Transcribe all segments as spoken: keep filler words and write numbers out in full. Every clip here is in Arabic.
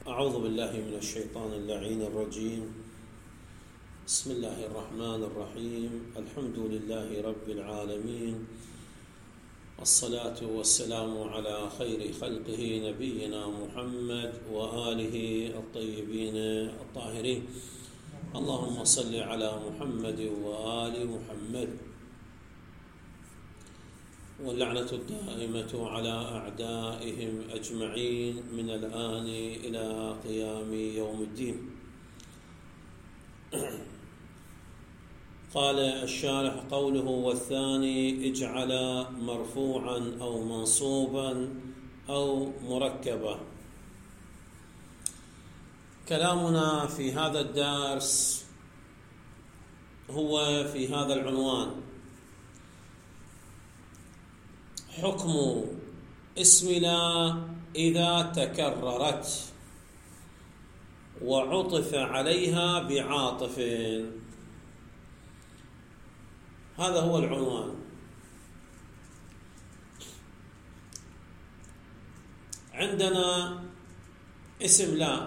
أعوذ بالله من الشيطان اللعين الرجيم. بسم الله الرحمن الرحيم. الحمد لله رب العالمين، الصلاة والسلام على خير خلقه نبينا محمد وآله الطيبين الطاهرين. اللهم صل على محمد وآل محمد، واللعنة الدائمة على أعدائهم أجمعين من الآن إلى قيام يوم الدين. قال الشارح: قوله والثاني اجعل مرفوعا أو منصوبا أو مركبا. كلامنا في هذا الدرس هو في هذا العنوان: حكم اسم لا إذا تكررت وعطف عليها بعاطف. هذا هو العنوان. عندنا اسم لا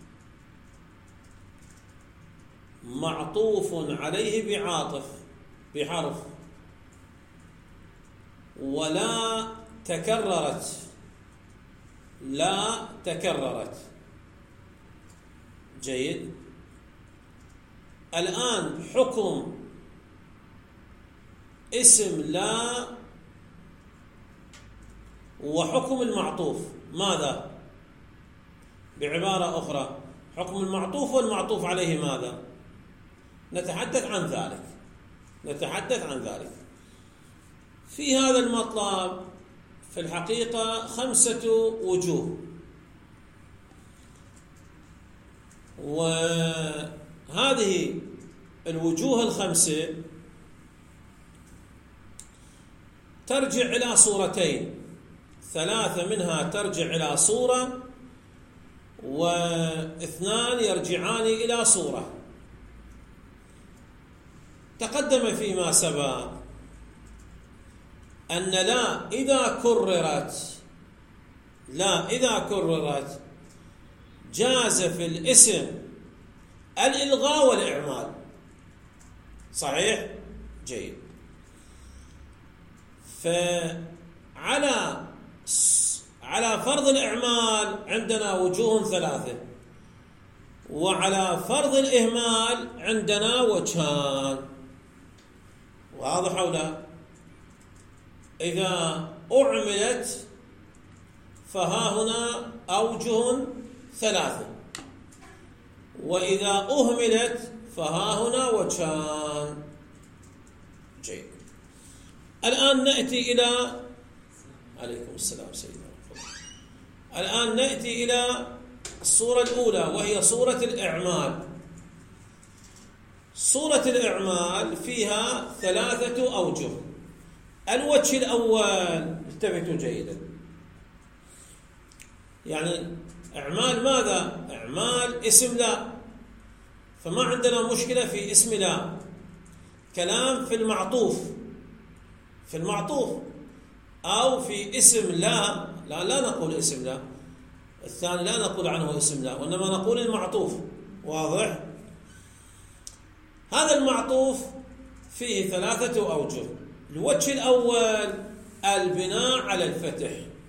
معطوف عليه بعاطف بحرف، ولا تكررت، لا تكررت. جيد. الآن حكم اسم لا وحكم المعطوف ماذا؟ بعبارة أخرى، حكم المعطوف والمعطوف عليه ماذا؟ نتحدث عن ذلك نتحدث عن ذلك في هذا المطلب في الحقيقة خمسة وجوه، وهذه الوجوه الخمسة ترجع إلى صورتين، ثلاثة منها ترجع إلى صورة، واثنان يرجعان إلى صورة. تقدم فيما سبق أن لا إذا كررت لا إذا كررت جاز في الاسم الإلغاء والإعمال. صحيح؟ جيد. فعلى على فرض الإعمال عندنا وجوه ثلاثة، وعلى فرض الإهمال عندنا وجهان. واضح أو لا؟ إذا أعملت فها هنا أوجه ثلاثة، وإذا أهملت فها هنا وجهان. جيد. الآن نأتي إلى عليكم السلام سيدنا. الآن نأتي إلى الصورة الأولى، وهي صورة الإعمال. صورة الإعمال فيها ثلاثة أوجه. الوجه الأول، التفتوا جيدا، يعني إعمال ماذا؟ إعمال اسم لا، فما عندنا مشكلة في اسم لا. كلام في المعطوف في المعطوف أو في اسم لا لا لا نقول اسم لا، الثاني لا نقول عنه اسم لا، وإنما نقول المعطوف. واضح؟ هذا المعطوف فيه ثلاثة أوجه. الوجه الأول البناء على الفتح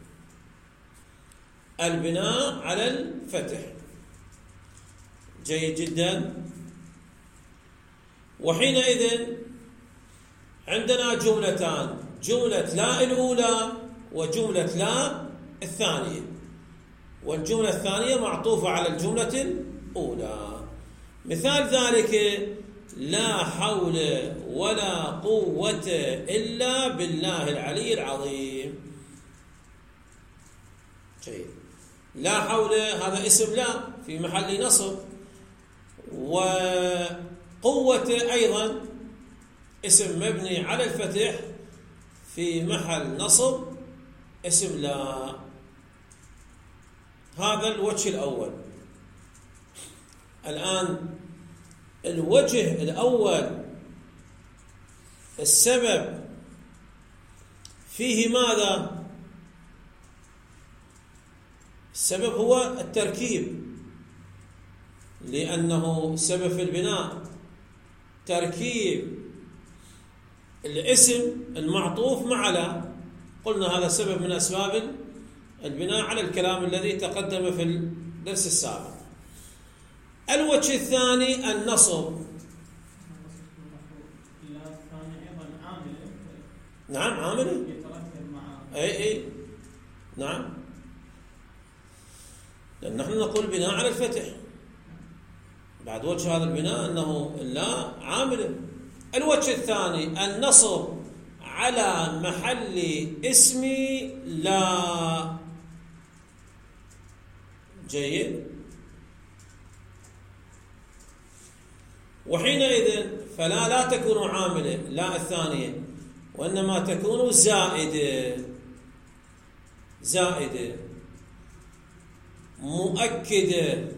البناء على الفتح. جيد جدا. وحينئذ عندنا جملتان، جملة لا الأولى وجملة لا الثانية، والجملة الثانية معطوفة على الجملة الأولى. مثال ذلك: لا حول ولا قوة إلا بالله العلي العظيم. جيد. لا حول هذا اسم لا في محل نصب، وقوة أيضا اسم مبني على الفتح في محل نصب اسم لا. هذا الوجه الأول. الآن الوجه الأول السبب فيه ماذا؟ السبب هو التركيب. لأنه سبب في البناء تركيب الاسم المعطوف مع لا، قلنا هذا سبب من أسباب البناء على الكلام الذي تقدم في الدرس السابق. الوجه الثاني النصب. نعم عامل اي اي نعم، لأن نحن نقول بناء على الفتح. بعد وجه هذا البناء أنه لا عامل. الوجه الثاني النصب على محل اسم لا. جيد. وحينئذ فلا لا تكون عاملة لا الثانية، وإنما تكون زائدة زائدة مؤكدة.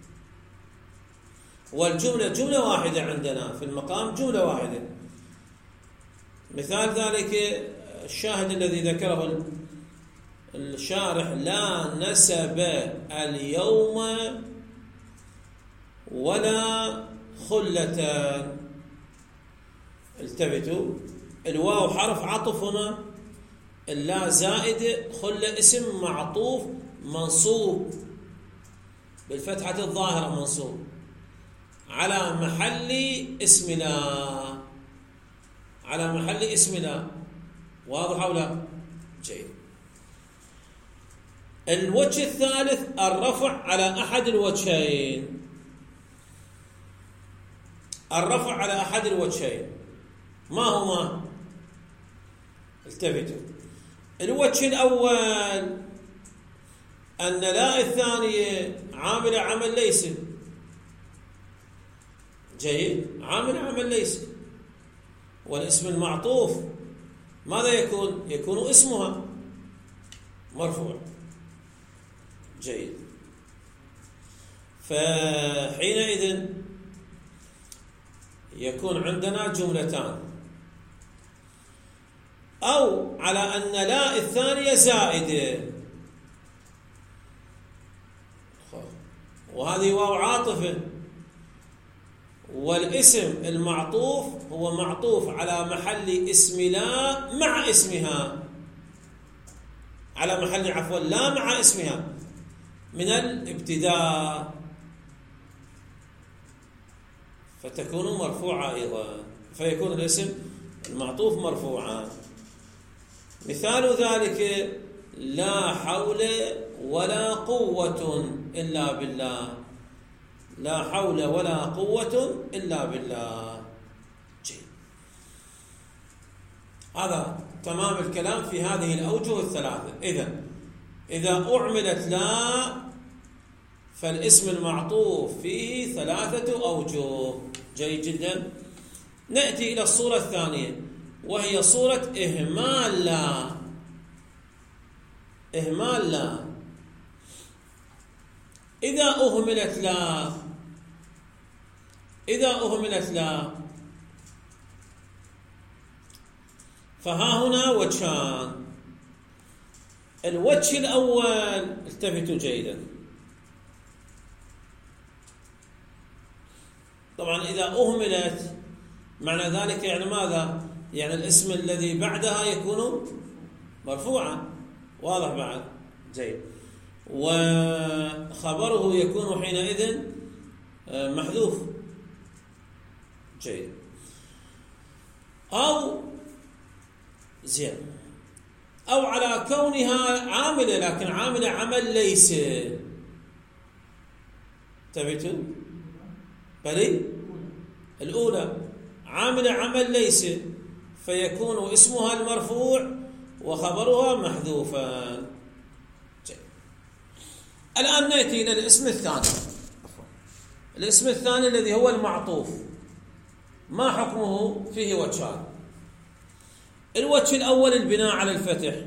والجملة جملة واحدة عندنا في المقام، جملة واحدة. مثال ذلك الشاهد الذي ذكره الشارح: لا نسب اليوم ولا خلة. التفتوا، الواو حرف عطف هنا، اللا زائد، خلة اسم معطوف منصوب بالفتحة الظاهرة، منصوب على محل اسم لا، على محل اسم لا. واضح أو لا؟ جيد. الوجه الثالث الرفع على أحد الوجهين. الرفع على أحد الوجهين ما هما؟ التفتوا. الوجه الأول أن لا الثانية عامل عمل ليس. جيد. عامل عمل ليس، والاسم المعطوف ماذا يكون؟ يكون اسمها مرفوع. جيد. فحينئذ يكون عندنا جملتان: أو على أن لا الثانية زائدة، وهذه واو عاطفة، والاسم المعطوف هو معطوف على محل اسم لا مع اسمها، على محل عفوا لا مع اسمها من الابتداء، فتكون مرفوعة أيضا، فيكون الاسم المعطوف مرفوعا. مثال ذلك: لا حول ولا قوة إلا بالله. لا حول ولا قوة إلا بالله. جيد. هذا تمام الكلام في هذه الأوجه الثلاثة. إذن إذا أعملت لا فالاسم المعطوف فيه ثلاثة أوجه. جيد جدا. نأتي إلى الصورة الثانية، وهي صورة إهمال لا. إهمال لا. إذا أهملت لا إذا أهملت لا فها هنا وجهان. الوجه الأول، التفتوا جيدا، طبعا إذا أهملت معنى ذلك يعني ماذا؟ يعني الاسم الذي بعدها يكون مرفوعا. واضح بعد؟ جيد. وخبره يكون حينئذ محذوف. جيد. أو زين أو على كونها عاملة، لكن عاملة عمل ليس. تبتوا بلي الأولى عاملة عمل ليس، فيكون اسمها المرفوع وخبرها محذوفا. جيد. الآن نأتي إلى الاسم الثاني. الاسم الثاني الذي هو المعطوف، ما حكمه؟ فيه وجهان. الوجه الأول البناء على الفتح.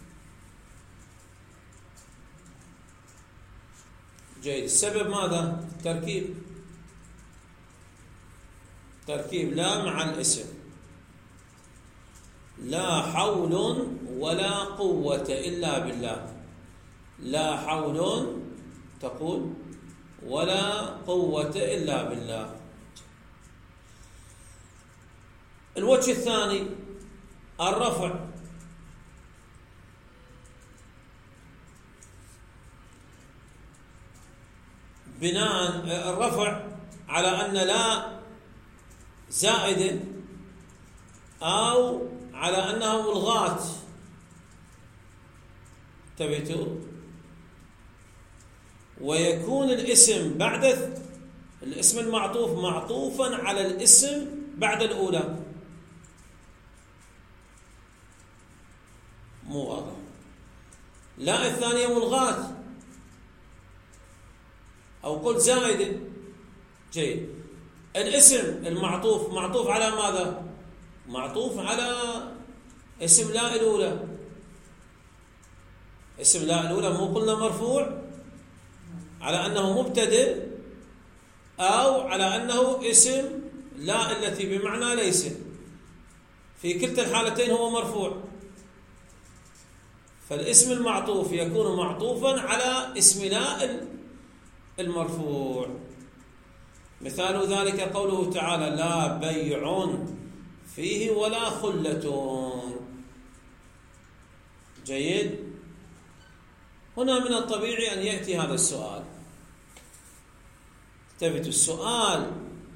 جيد. السبب ماذا؟ تركيب تركيب لا مع الاسم. لا حول ولا قوة إلا بالله. لا حول تقول ولا قوة إلا بالله. الوجه الثاني الرفع. بناء الرفع على أن لا زائد أو على أنه ملغاة. انتبهتوا؟ ويكون الاسم بعد الاسم المعطوف معطوفا على الاسم بعد الأولى. مو واضح. لا الثانية ملغاة أو قل زائد. جيد. الاسم المعطوف معطوف على ماذا؟ معطوف على اسم لا الأولى. اسم لا الأولى مو قلنا مرفوع على أنه مبتدئ أو على أنه اسم لا التي بمعنى ليس. في كلتا الحالتين هو مرفوع. فالاسم المعطوف يكون معطوفا على اسم لا المرفوع. مثال ذلك قوله تعالى: لا بيع فيه ولا خلة. جيد. هنا من الطبيعي أن يأتي هذا السؤال. انتبهوا السؤال.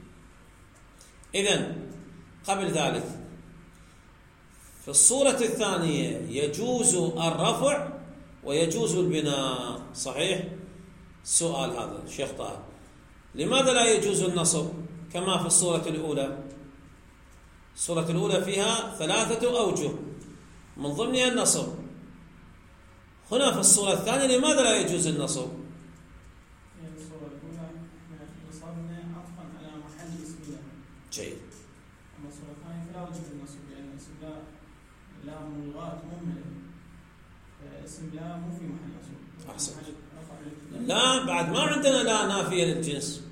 إذن قبل ذلك في الصورة الثانية يجوز الرفع ويجوز البناء، صحيح؟ السؤال هذا شيخ طاهر، لماذا لا يجوز النصب كما في الصورة الأولى؟ الصورة الأولى فيها ثلاثة أوجه من ضمنها النصب. هنا في الصورة الثانية لماذا لا يجوز النصب؟ يعني الصورة الأولى نصبنا عطفا على محل اسم الله. جيد. أما الصورة الثانية فلا وجه النصب لأن اسم لا لا ملغاة مهملة، فاسم لا مو في محل نصب. أحسن. لا بعد ما عندنا لا نافية للجنس.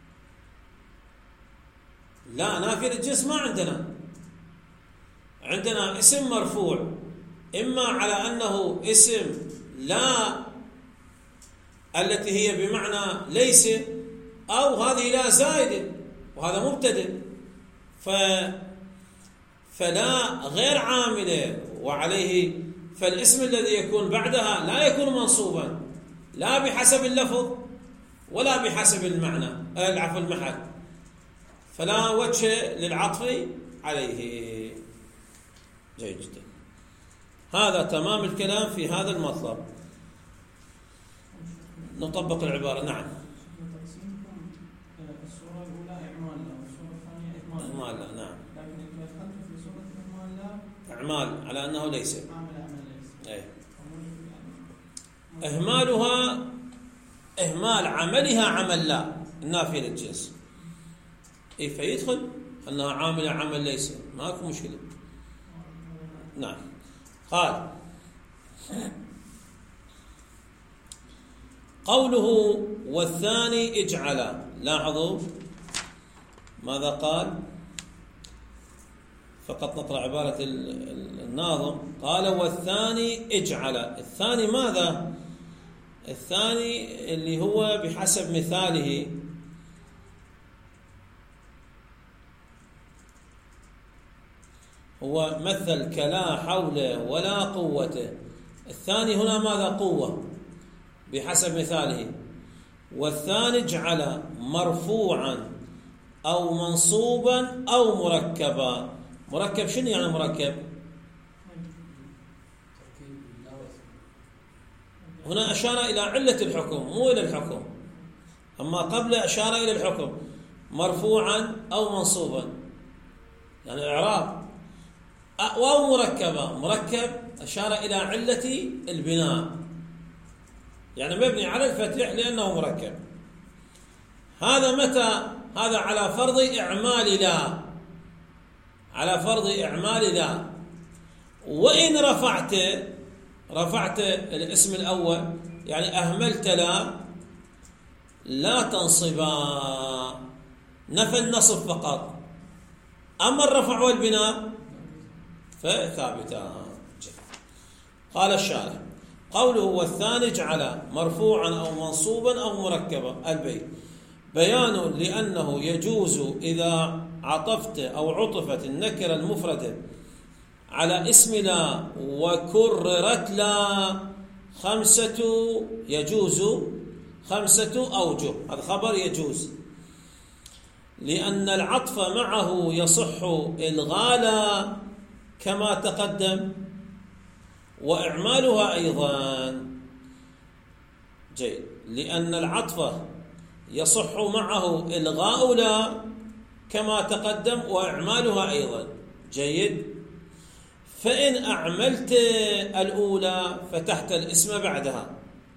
لا نافية للجنس ما عندنا. عندنا اسم مرفوع إما على أنه اسم لا التي هي بمعنى ليس، أو هذه لا زائدة وهذا مبتدئ. ف فلا غير عاملة وعليه، فالاسم الذي يكون بعدها لا يكون منصوبا لا بحسب اللفظ ولا بحسب المعنى العفو المحل، فلا وجه للعطف عليه. جيد جدا. هذا تمام الكلام في هذا المطلب. نطبق العبارة. نعم. الصورة الأولى إعمال لا والصورة الثانية إهمال. إهمال لا. نعم. لكن إذا دخلت في صورة إهمال لا إعمال على أنه ليس. عمل عمل ليس. أي. إهمالها إهمال عملها عمل لا النافية للجنس. إيه فيدخل أنها عاملة عمل ليس، ماكو مشكلة. نعم. قال قوله والثاني اجعل. لاحظوا ماذا قال؟ فقط نقرأ عبارة الناظم. قال والثاني اجعل. الثاني ماذا؟ الثاني اللي هو بحسب مثاله هو مثل كلا حول ولا قوة. الثاني هنا ماذا؟ قوة بحسب مثاله. والثاني اجعل مرفوعا أو منصوبا أو مركبا. مركب شنو يعني مركب؟ هنا أشار إلى علة الحكم مو إلى الحكم، أما قبل أشار إلى الحكم. مرفوعا أو منصوبا يعني إعراب، أو مركبا. مركب أشار إلى علة البناء يعني مبني على الفتح لأنه مركب. هذا متى؟ هذا على فرض إعمال لا، على فرض إعمال لا. وإن رفعت رفعت الاسم الأول يعني أهملت لا لا تنصبا، نفى النصب فقط، أما الرفع والبناء فثابتان. قال الشارح قوله والثاني جعل مرفوعا أو منصوبا أو مركبا البيت بيان لأنه يجوز إذا عطفت أو عطفت النكرة المفردة على اسم لا وكررت لا خمسة يجوز خمسة أوجه. هذا خبر يجوز لأن العطف معه يصح إلغاء لا كما تقدم وإعمالها أيضا جيد، لأن العطف يصح معه إلغاء لا كما تقدم وإعمالها أيضا جيد. فإن أعملت الأولى فتحت الاسم بعدها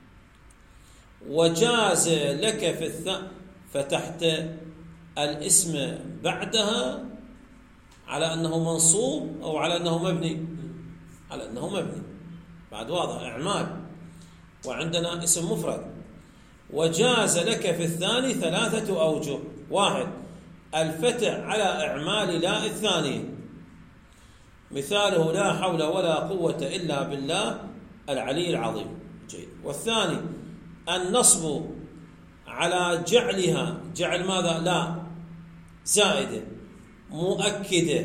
وجاز لك في الثاني فتحت الاسم بعدها على أنه منصوب أو على أنه مبني، على أنه مبني بعد واضح إعمال، وعندنا اسم مفرد. وجاز لك في الثاني ثلاثة أوجه. واحد الفتح على إعمال لا الثاني، مثاله لا حول ولا قوة إلا بالله العلي العظيم جيد. والثاني النصب على جعلها جعل ماذا لا زائدة مؤكدة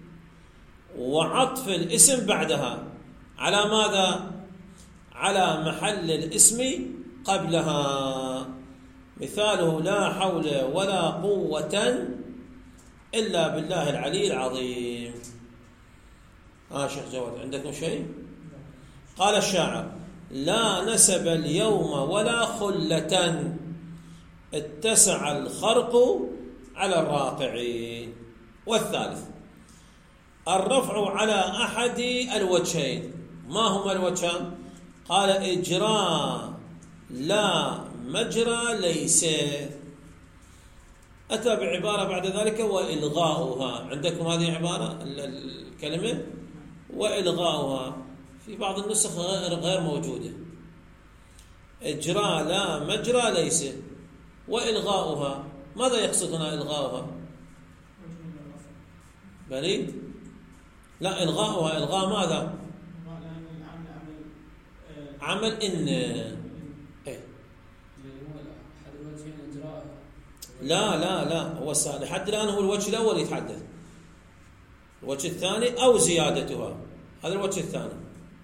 وعطف الاسم بعدها على ماذا على محل الاسم قبلها، مثاله لا حول ولا قوة إلا بالله العلي العظيم. ها آه شيخ جواد عندكم شيء؟ قال الشاعر لا نسب اليوم ولا خلة اتسع الخرق على الراقعين. والثالث الرفع على أحد الوجهين. ما هما الوجهان؟ قال إجراء لا مجرى ليس، أتى بعبارة بعد ذلك وإلغاؤها. عندكم هذه عبارة الكلمة وإلغاؤها في بعض النسخ غير غير موجودة. إجراء لا مجرى ليس وإلغاؤها. ماذا يقصد هنا إلغاؤها؟ بلي لا إلغاؤها إلغاء ماذا؟ عمل إن إيه؟ لا لا لا هو لحد الآن هو الوجه الأول يتحدث، الوجه الثاني أو زيادتها، هذا الوجه الثاني.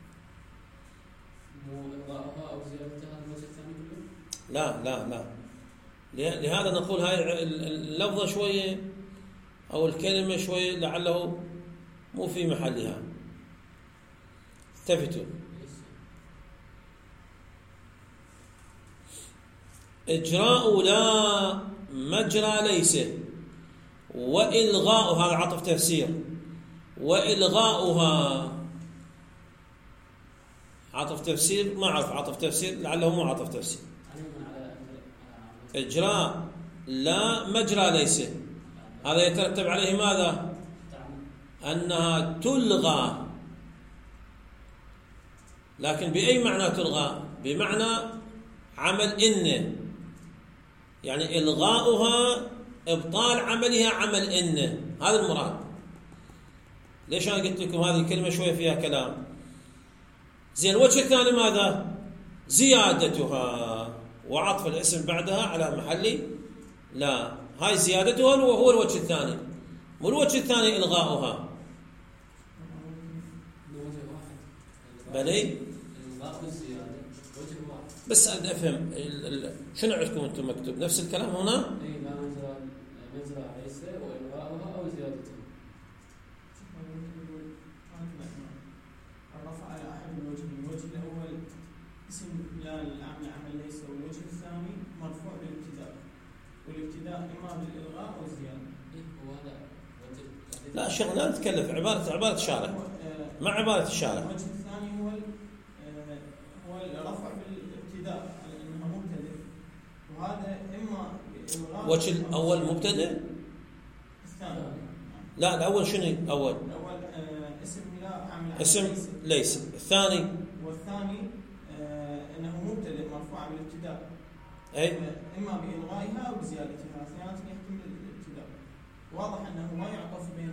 لا لا لا لهذا نقول هاي اللفظة شوية أو الكلمة شوية لعله مو في محلها. التفتوا إجراء لا مجرى ليس وإلغاء، هذا عطف تفسير، وإلغاؤها عطف تفسير ما أعرف عطف تفسير لعله مو عطف تفسير. إجراء لا مجرى ليس هذا يترتب عليه ماذا؟ أنها تلغى، لكن بأي معنى تلغى؟ بمعنى عمل إن، يعني إلغاؤها إبطال عملها عمل إن، هذا المراد. ليش أنا قلت لكم هذه الكلمة شوية فيها كلام؟ زين الوجه الثاني ماذا؟ زيادتها وعطف الاسم بعدها على محل لا، هاي زيادتها وهو الوجه الثاني. مو الوجه الثاني إلغاؤها بلي. بس أنا أفهم شنو عندكم أنتم مكتوب نفس الكلام هنا؟ إيه لا مجرى مجرى ليس وإلغاؤها أو زيادتها. الرفع على أحد الوجهين، الوجه الأول اسم لا العمل عمل ليس، والوجه الثاني مرفوع بالابتداء، والابتداء إما بالإلغاء أو الزيادة. إيه هو هذا وجه. لا شيخ لا نتكلم عبارة عبارة الشارع مع عبارة الشارع. الوجه الثاني هو هو الرفع بالابتداء على أنها مبتدئ، وهذا إما بالإلغاء. وجه الأول مبتدئ؟ الثاني لا الأول شنو؟ أول الأول آه اسم لا عمل اسم ليس. الثاني والثاني آه أنه مبتدئ مرفوع بالابتداء، أي إما بإلغائها أو بزيادتها، اثنيناتهم يحتمل الابتداء. واضح أنه ما يعطف بين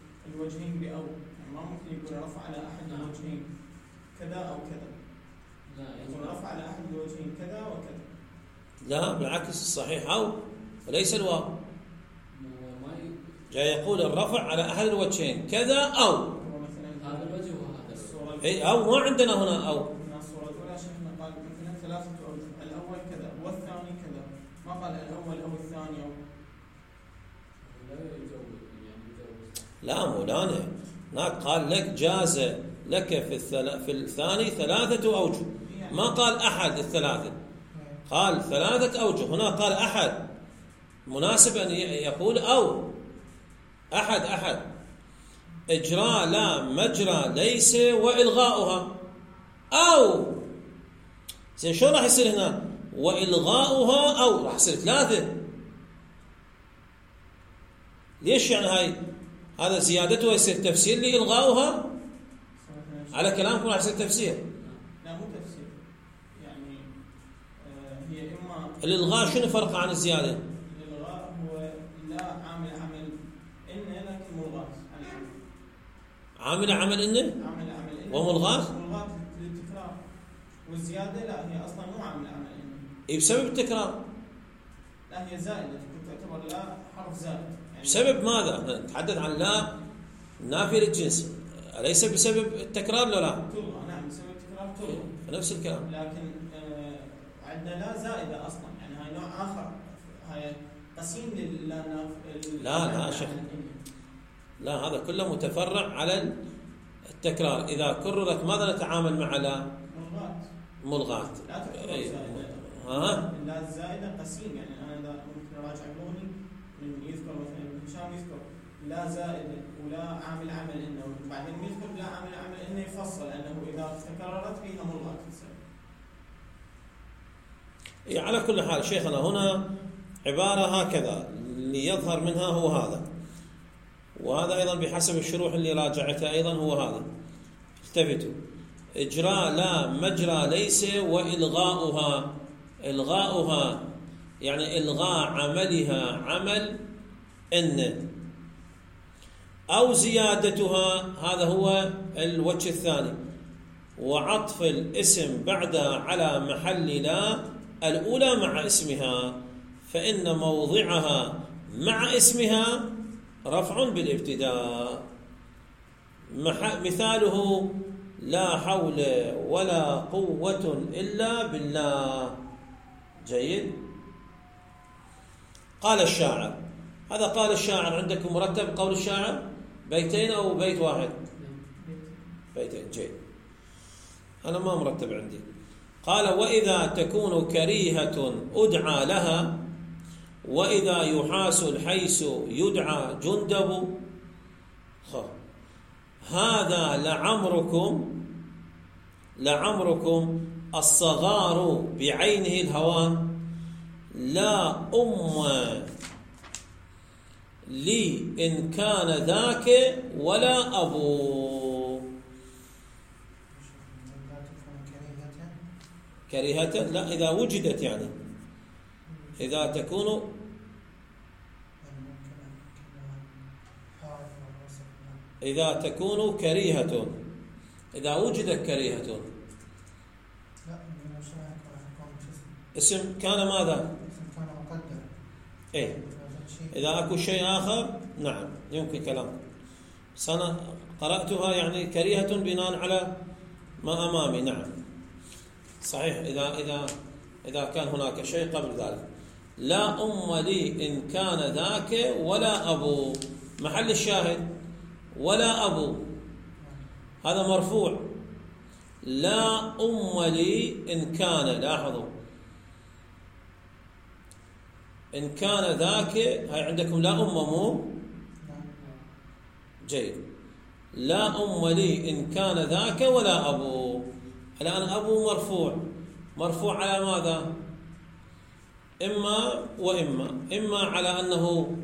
الوجهين بأو، يعني ما ممكن يقول رفع على أحد الوجهين كذا أو كذا. يكون رفع على أحد الوجهين كذا وكذا. لا بالعكس، الصحيح أو وليس الواو. هو ما ي- جاي يقول الرفع على أحد الوجهين كذا أو. هو مثلا هذا الوجه وهذا الوجه. الصورة إيه أو ما عندنا هنا أو. هنا الصورة الأولى شيخنا قال مثلا ثلاثة أوجه، الأول كذا والثاني كذا، ما قال الأول أو الثاني أو. لا يجوز يعني يجوز. لا مولانا، هناك قال لك جاز لك في الثل... في الثاني ثلاثة أوجه، ما قال أحد الثلاثة، قال ثلاثة أوجه. هنا قال أحد، مناسب أن يقول أو. أحد أحد إجراء لا مجرى ليس وإلغاؤها أو. زين شو راح يصير هنا؟ وإلغاؤها أو راح يصير ثلاثة. ليش يعني هاي؟ هذا زيادته يصير تفسير لإلغاؤها. على كلامكم راح يصير تفسير. لا مو تفسير، يعني آه هي إما الإلغاء شنو فرق عن الزيادة؟ الإلغاء هو لا عامل عمل إن لكن ملغاة عن العمل. عامل عمل إنه عامل عمل إن وملغاة؟ ملغاة للتكرار، والزيادة لا هي أصلا مو عامل عمل إن. إيه بسبب التكرار. لا هي زائدة، تكون تعتبر لا حرف زائد. يعني بسبب ماذا؟ نتحدث عن لا نافية للجنس، أليس بسبب التكرار ولا لا؟ تلغى، نعم بسبب التكرار تلغى. نفس الكلام. لكن آه عندنا لا زائدة أصلا، يعني هاي نوع آخر، هاي قسيم للا ناف. لا لا شيخ، لا هذا كله متفرع على التكرار. إذا كررت ماذا نتعامل مع لا؟ ملغاة. ملغاة. لا تعتبر أي. زائدة. ها؟ لا الزائدة قسيم، يعني أنا إذا ممكن أراجع بلغني من يذكر مثلا ابن هشام يذكر لا زائدة ولا عامل عمل إنه، وبعدين يذكر لا عامل عمل إنه يفصل أنه إذا تكررت فيها ملغاة. إيه على كل حال شيخنا هنا عبارة هكذا اللي يظهر منها هو هذا، وهذا أيضا بحسب الشروح اللي راجعتها أيضا هو هذا. التفتوا، إجراء لا مجرى ليس وإلغاؤها. إلغاؤها يعني إلغاء عملها عمل إن، أو زيادتها، هذا هو الوجه الثاني. وعطف الاسم بعدها على محل لا الأولى مع اسمها، فإن موضعها مع اسمها رفع بالابتداء. مثاله لا حول ولا قوة إلا بالله. جيد. قال الشاعر، هذا قال الشاعر عندكم مرتب قول الشاعر بيتين أو بيت واحد؟ بيتين. جيد، أنا ما مرتب عندي. قال وإذا تكون كريهة أدعى لها، وإذا يحاس الحيس يدعى جندب. هذا لعمركم لعمركم الصغار بعينه الهوان، لا أم لي إن كان ذاك ولا أبو. كريهة لا إذا وجدت، يعني إذا تكون إذا تكون كريهة، إذا وجدت كريهة. اسم كان ماذا؟ كان مقدر. إيه إذا أكو شيء آخر نعم يمكن كلام. سنة قرأتها يعني كريهة بناء على ما أمامي. نعم صحيح. إذا إذا إذا كان هناك شيء قبل ذلك. لا أم لي إن كان ذاك ولا أبو، محل الشاهد ولا أبو هذا مرفوع. لا أم لي إن كان، لاحظوا إن كان ذاك، هاي عندكم لا أم مو؟ جيد. لا أم لي إن كان ذاك ولا أبو. الآن أبو مرفوع، مرفوع على ماذا؟ إما وإما، إما على أنه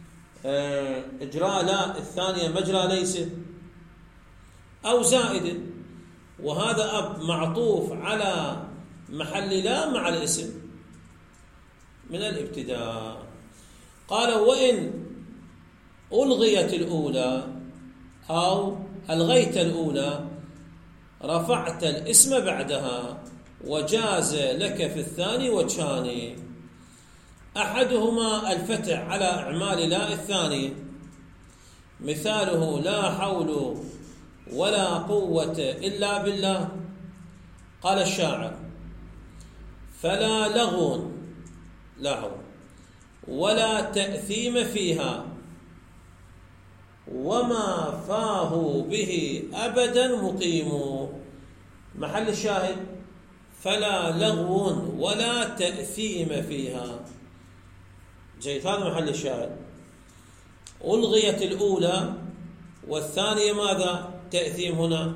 إجراء لا الثانية مجرى ليس، أو زائد، وهذا أب معطوف على محل لا مع الاسم من الابتداء. قال وإن ألغيت الأولى أو ألغيت الأولى رفعت الاسم بعدها. وجاز لك في الثاني وجهان. أحدهما الفتح على إعمال لا الثانية، مثاله لا حول ولا قوة إلا بالله. قال الشاعر: فلا لغو له ولا تأثيم فيها، وما فاه به أبدا مقيم. محل الشاهد: فلا لغو ولا تأثيم فيها. جيد، هذا محل الشاهد. ألغيت الأولى والثانية ماذا؟ تأثيم. هنا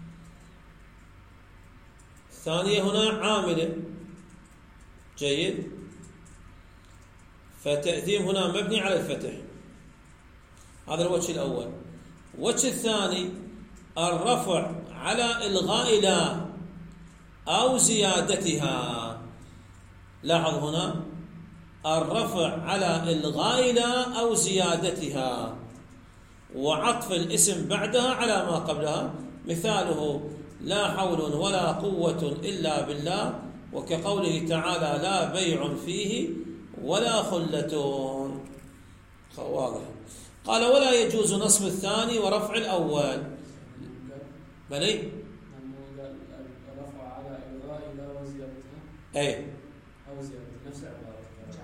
الثانية هنا عاملة. جيد، فتأثيم هنا مبني على الفتح. هذا الوجه الأول. الوجه الثاني الرفع على إلغاء لا أو زيادتها. لاحظ هنا الرفع على إلغاء لا أو زيادتها، وعطف الاسم بعدها على ما قبلها، مثاله لا حول ولا قوة إلا بالله، وكقوله تعالى لا بيع فيه ولا خلة. واضح. قال: ولا يجوز نصب الثاني ورفع الأول. بلي الرفع على إلغاء لا وزيادتها. أي أو زيادة نفس العبارة.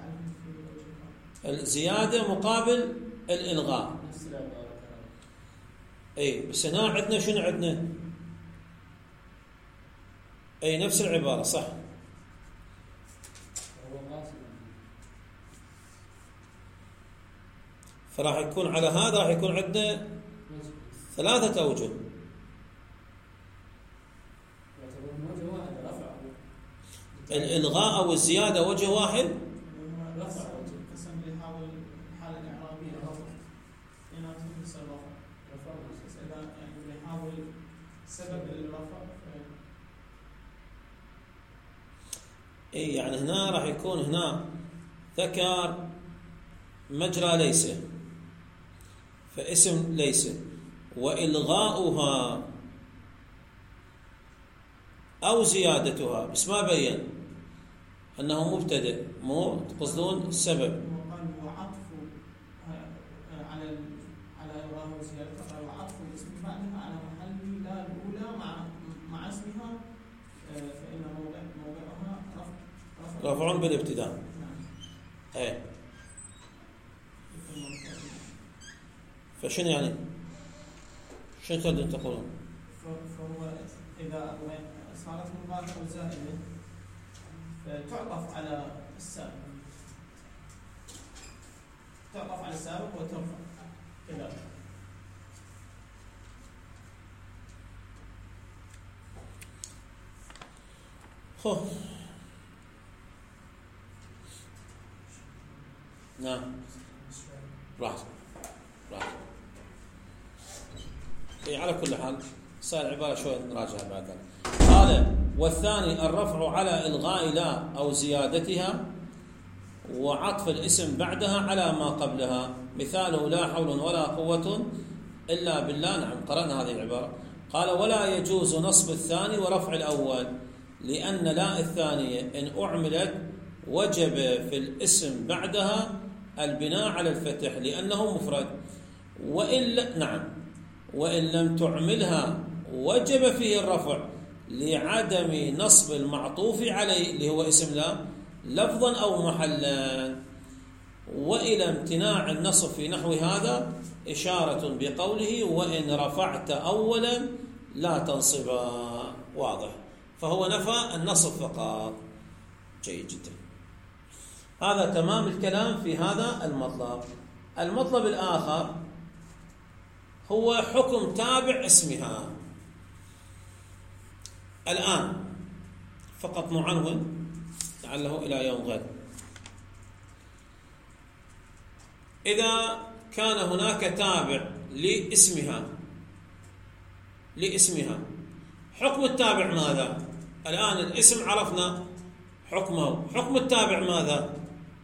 الزيادة مقابل الإلغاء. نفس العبارة. أي بس هنا عندنا شنو عندنا؟ أي نفس العبارة صح. فراح يكون على هذا راح يكون عندنا ثلاثة أوجه. الإلغاء أو الزيادة وجه واحد. إيه يعني هنا راح يكون هنا ذكر مجرى ليس، فاسم ليس، وإلغاؤها أو زيادتها، بس ما بين أنه مبتدئ، مو تقصدون السبب. وقال وعطف على على إلغاء وزيادتها، وعطف الاسم بعدها على محل لا الأولى مع مع اسمها، فإن موضع موضعها رفع رفع بالابتداء. نعم. إيه. فشنو يعني؟ شنو تقدرون تقولون؟ فهو إذا صارت مضافة أو زائدة فتعطف على السابق، تعطف على السابق وترفع كذا. خو نعم راح راح إيه على كل حال صار العبارة شوي نراجعها بعد. قال: والثاني الرفع على إلغاء لا أو زيادتها، وعطف الاسم بعدها على ما قبلها، مثاله لا حول ولا قوة إلا بالله. نعم قرأنا هذه العبارة. قال: ولا يجوز نصب الثاني ورفع الأول، لأن لا الثانية إن أعملت وجب في الاسم بعدها البناء على الفتح لأنه مفرد، وإن نعم وإن لم تعملها وجب فيه الرفع لعدم نصب المعطوف عليه اللي هو اسم لا لفظا أو محلا. وإلى امتناع النصب في نحو هذا إشارة بقوله: وإن رفعت أولا لا تنصبا. واضح. فهو نفى النصب فقط. جيد جدا. هذا تمام الكلام في هذا المطلب. المطلب الآخر هو حكم تابع اسمها. الآن فقط معنون لعله إلى يوم غد. إذا كان هناك تابع لاسمها لاسمها حكم التابع ماذا؟ الآن الاسم عرفنا حكمه، حكم التابع ماذا؟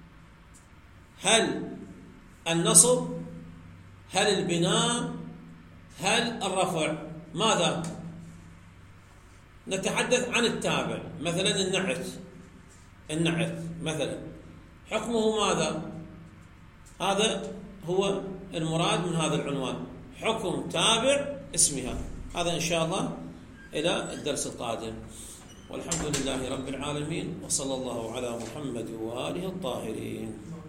هل النصب؟ هل البناء؟ هل الرفع؟ ماذا؟ نتحدث عن التابع، مثلا النعت النعت مثلا حكمه ماذا؟ هذا هو المراد من هذا العنوان، حكم تابع اسمها. هذا إن شاء الله إلى الدرس القادم، والحمد لله رب العالمين، وصلى الله على محمد وآله الطاهرين.